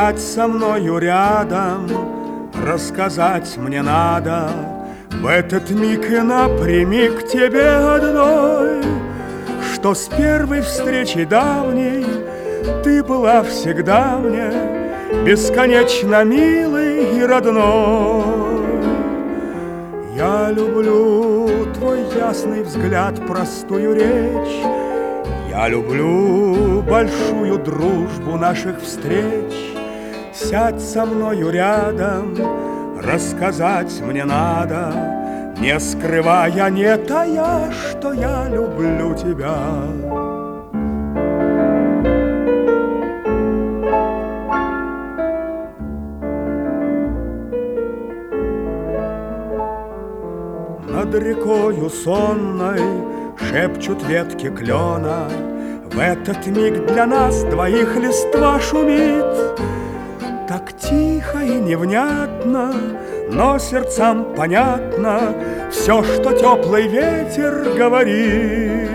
Сядь со мною рядом, рассказать мне надо в этот миг и напрямик тебе одной, что с первой встречи давней ты была всегда мне бесконечно милой и родной. Я люблю твой ясный взгляд, простую речь, я люблю большую дружбу наших встреч. Сядь со мною рядом, рассказать мне надо, не скрывая, не тая, что я люблю тебя. Над рекою сонной шепчут ветки клена, в этот миг для нас двоих листва шумит. Так тихо и невнятно, но сердцам понятно все, что теплый ветер говорит.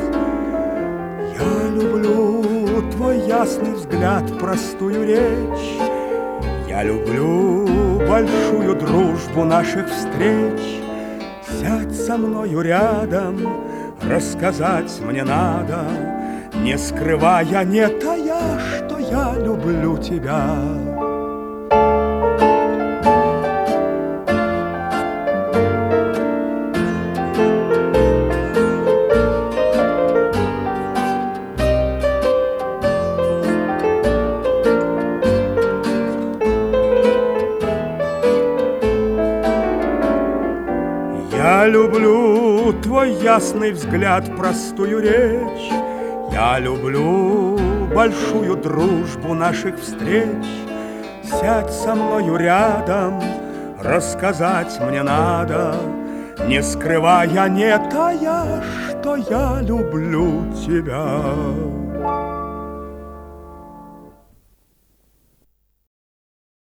Я люблю твой ясный взгляд, простую речь, я люблю большую дружбу наших встреч. Сядь со мною рядом, рассказать мне надо, не скрывая, не тая, что я люблю тебя. Я люблю твой ясный взгляд, простую речь, я люблю большую дружбу наших встреч. Сядь со мною рядом, рассказать мне надо, не скрывая, не тая, что я люблю тебя.